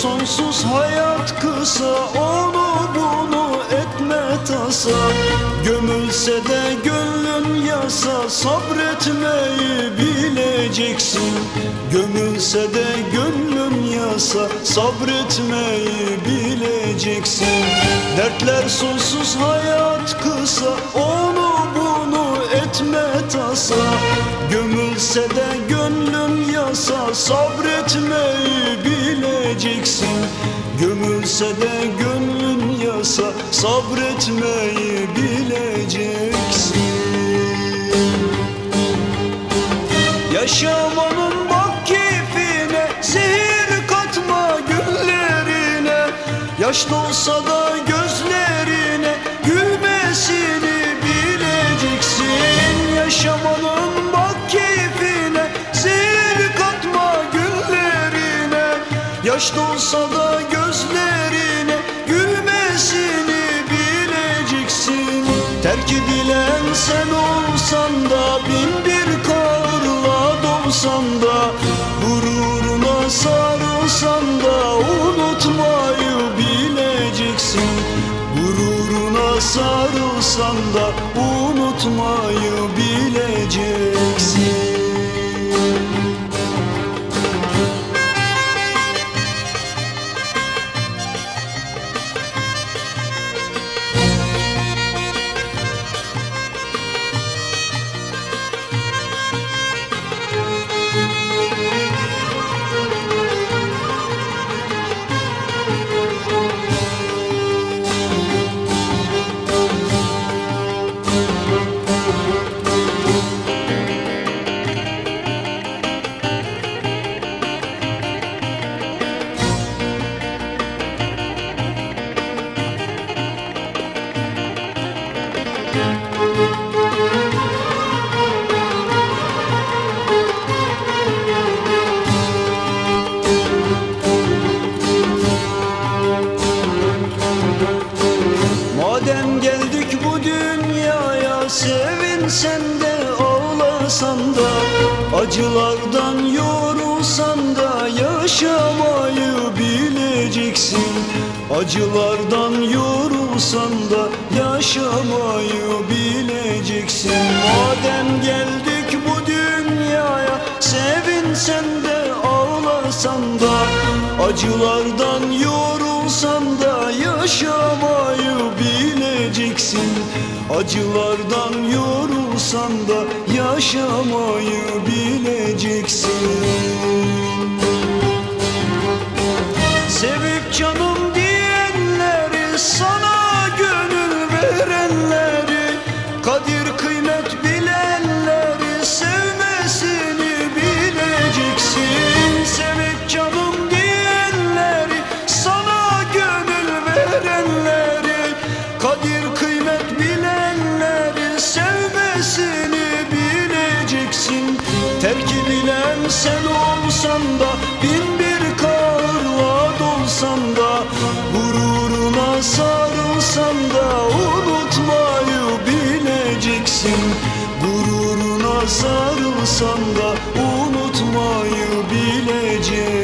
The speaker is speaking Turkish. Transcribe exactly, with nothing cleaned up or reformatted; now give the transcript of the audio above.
sonsuz, hayat kısa, onu bunu etme tasa. Gömülse de gönlün yasa, sabretmeyi bileceksin. Gömülse de gönlün yasa, sabretmeyi bileceksin. Dertler sonsuz, hayat kısa, onu bunu etme tasa. Gömülse de gönlün yasa, sabretmeyi bileceksin. Gömülse de gönlün yasa, sabretmeyi bileceksin. Yaşamanın bak keyfine, zehir katma günlerine. Yaş dolsa da gözlerine, gülmesini bileceksin. Yaşamanın bak keyfine, zehir katma günlerine. Yaş dolsa da gözlerine, gülmesini bileceksin. Terk edilen sen olsan da, bin bir karla dolsan da, gururuna sarılsan da unutmayı bileceksin. Gururuna sarılsan da unutmayı bileceksin. Madem geldik bu dünyaya, sevinsen de ağlasan da, acılardan yorulsan da yaşamayı bileceksin. Acılardan yorulsan da yaşamayı bileceksin. Madem geldik bu dünyaya, sevinsen de ağlasan da, acılardan yorulsan da yaşamayı bileceksin. Acılardan yorulsan da yaşamayı bileceksin. Sevip canım diyenleri, sana gönül verenleri, kadir kıymet bilenleri, sevmesini bileceksin. Sevip canım diyenleri, sana gönül verenleri, kadir kıymet bilenleri, sevmesini bileceksin. Terk edilen sen olsan da, bin bir karla dolsan da, gururuna sarılsan da unutmayı bileceksin. Gururuna sarılsan da unutmayı bileceksin.